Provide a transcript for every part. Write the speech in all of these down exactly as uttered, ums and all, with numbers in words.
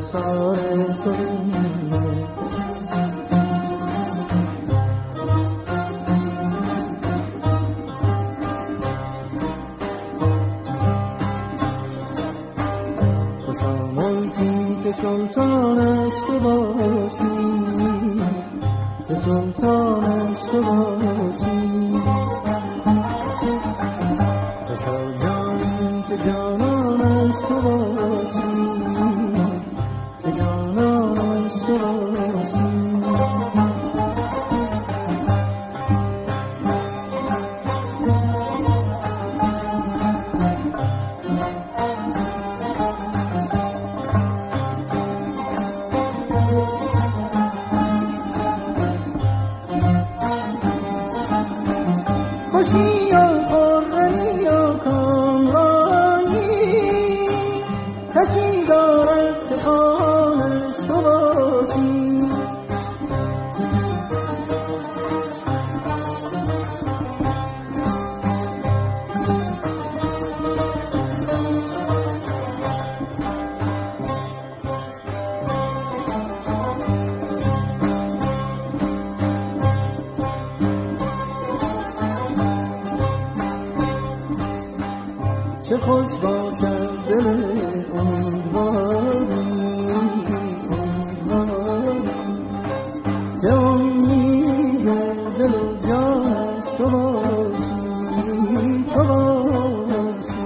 رخسار تو خوشا ملکی که سلطانش تو باشی، که سلطانش تو باشی. خوشا جانی که جانانش تو باشی، که جانانش تو باشی. خوشی و خرمی و کامرانی کسی دارد که خانش تو باشی. چه خوش باشد دل امیدواری، امیدواری که امید دل و جانش تو باشی، تو باشی.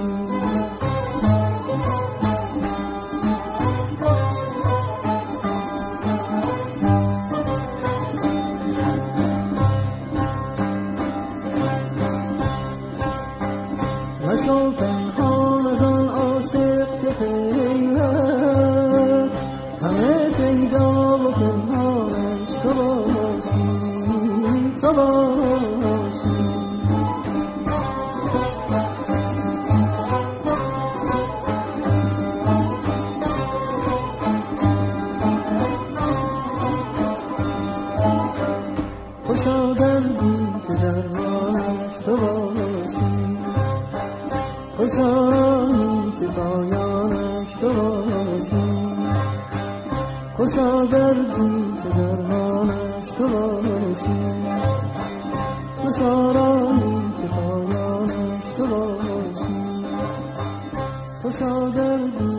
مشو پنهان از آن عاشق که پیوست، همه پیدا و پنهانش تو باشی، تو باشی. خوشا دردی که درمانش تو باشی، خوشایی که پایانش تو باشی. خوشا دردی که درمانش تو باشی، خوشایی که پایانش تو باشی. خوشا دردی